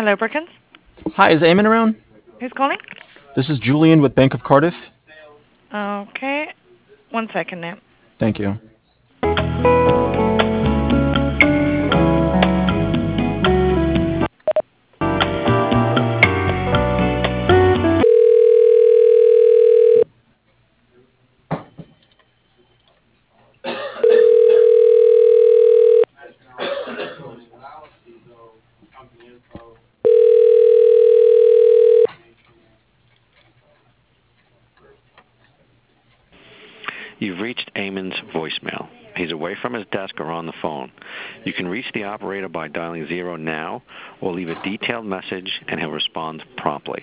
Perkins. Hi, is Eamon around? Who's calling? This is Julian with Bank of Cardiff. Okay. One second now. Thank you. You've reached Eamon's voicemail. He's away from his desk or on the phone. You can reach the operator by dialing 0 now or leave a detailed message and he'll respond promptly.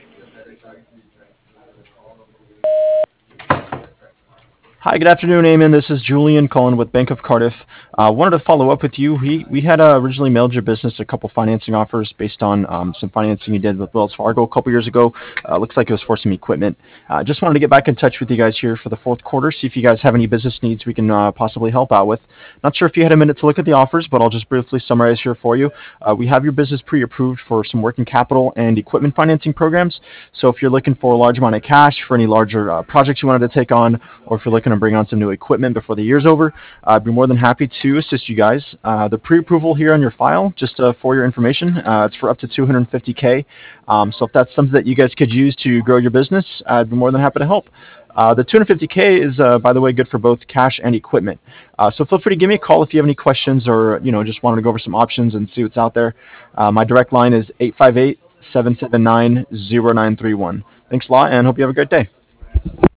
Hi, good afternoon, Eamon. This is Julian calling with Bank of Cardiff. Wanted to follow up with you. We had originally mailed your business a couple financing offers based on some financing you did with Wells Fargo a couple years ago. Looks like it was for some equipment. Just wanted to get back in touch with you guys here for the fourth quarter, see if you guys have any business needs we can possibly help out with. Not sure if you had a minute to look at the offers, but I'll just briefly summarize here for you. We have your business pre-approved for some working capital and equipment financing programs. So if you're looking for a large amount of cash for any larger projects you wanted to take on, or if you're looking to bring on some new equipment before the year's over, I'd be more than happy to assist you guys. The pre-approval here on your file, just for your information, it's for up to $250K. So if that's something that you guys could use to grow your business, I'd be more than happy to help. The $250K is, by the way, good for both cash and equipment. So feel free to give me a call if you have any questions or just wanted to go over some options and see what's out there. My direct line is 858-779-0931. Thanks a lot and hope you have a great day.